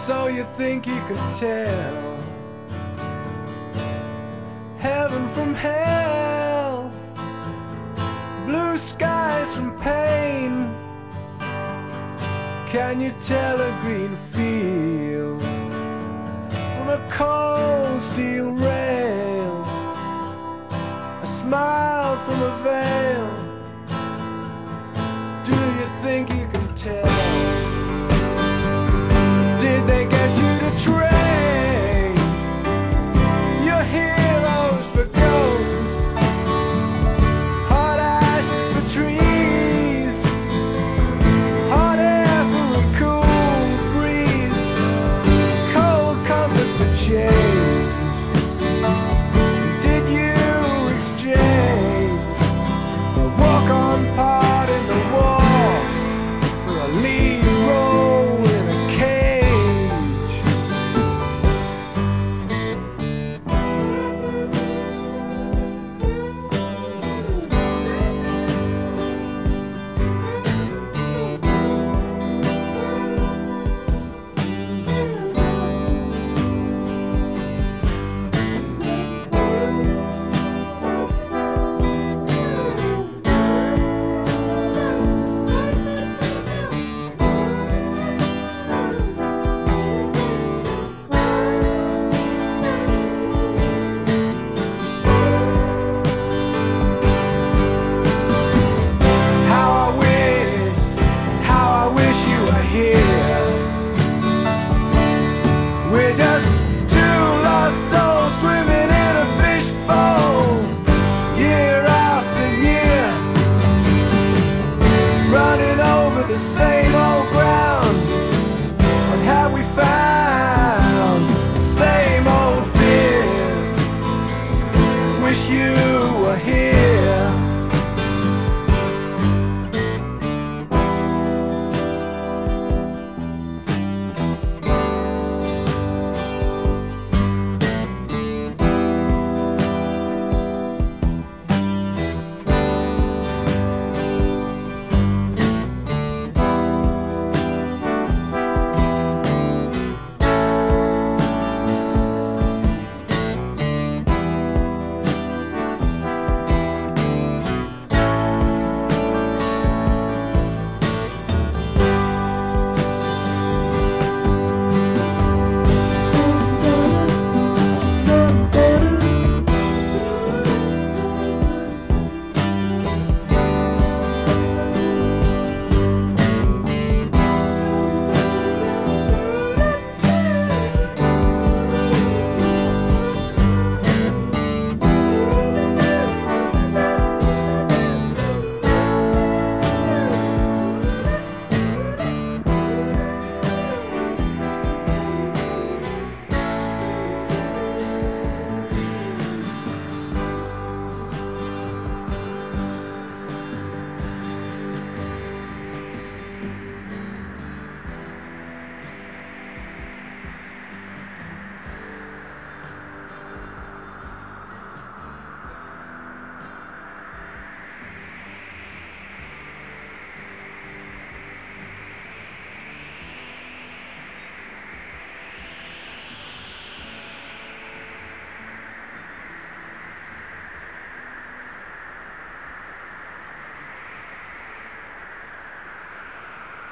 So you think you can tell heaven from hell, blue skies from pain? Can you tell a green field from a cold steel rail, a smile from a veil? Do you think you can tell? Did they get you to train your heroes for ghosts, hot ashes for trees, hot air for a cool breeze, cold comfort for change? Did you exchange the walk-on part in the war for a lead role in a cage? We're just two lost souls swimming in a fishbowl, year after year, running over the same